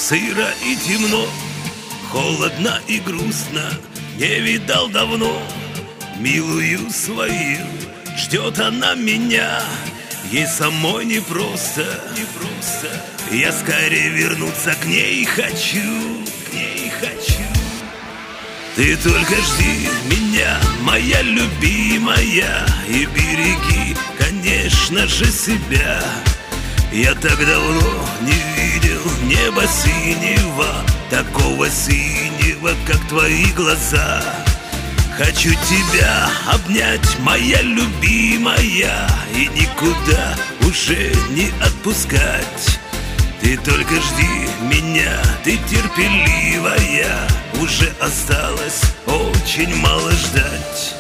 Сыро и темно, холодно и грустно, не видал давно милую свою. Ждет она меня, ей самой непросто. Я скорее вернуться к ней хочу. Ты только жди меня, моя любимая, и береги, конечно же, себя. Я так давно не видел неба синего, такого синего, как твои глаза. Хочу тебя обнять, моя любимая, и никуда уже не отпускать. Ты только жди меня, ты терпеливая, уже осталось очень мало ждать.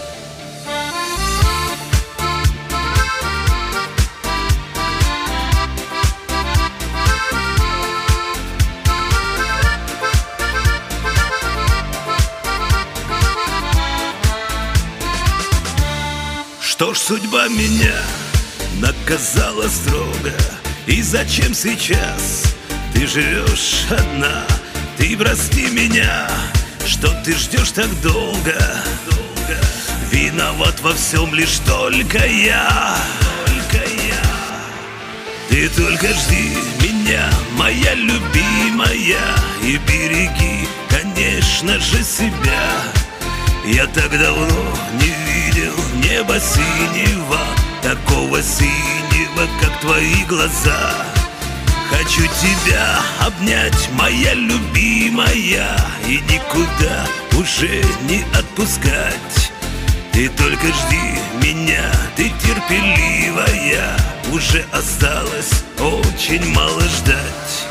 Что ж, судьба меня наказала строго. И зачем сейчас ты живешь одна? Ты прости меня, что ты ждешь так долго. Виноват во всем лишь только я. Ты только жди меня, моя любимая, и береги, конечно же, себя. Я так давно не видел неба синего, такого синего, как твои глаза. Хочу тебя обнять, моя любимая, и никуда уже не отпускать. Ты только жди меня, ты терпеливая, уже осталось очень мало ждать.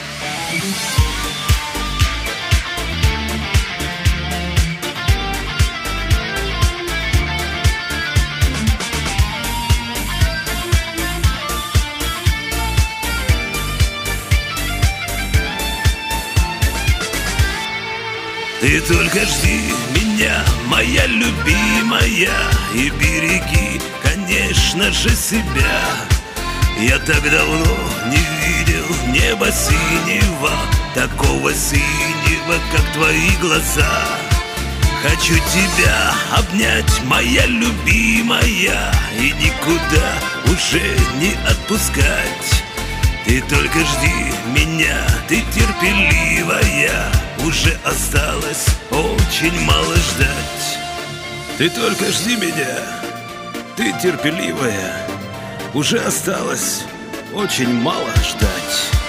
Ты только жди меня, моя любимая, и береги, конечно же, себя. Я так давно не видел неба синего, такого синего, как твои глаза. Хочу тебя обнять, моя любимая, и никуда уже не отпускать. Ты только жди меня, ты терпеливая, уже осталось очень мало ждать. Ты только жди меня, ты терпеливая, уже осталось очень мало ждать.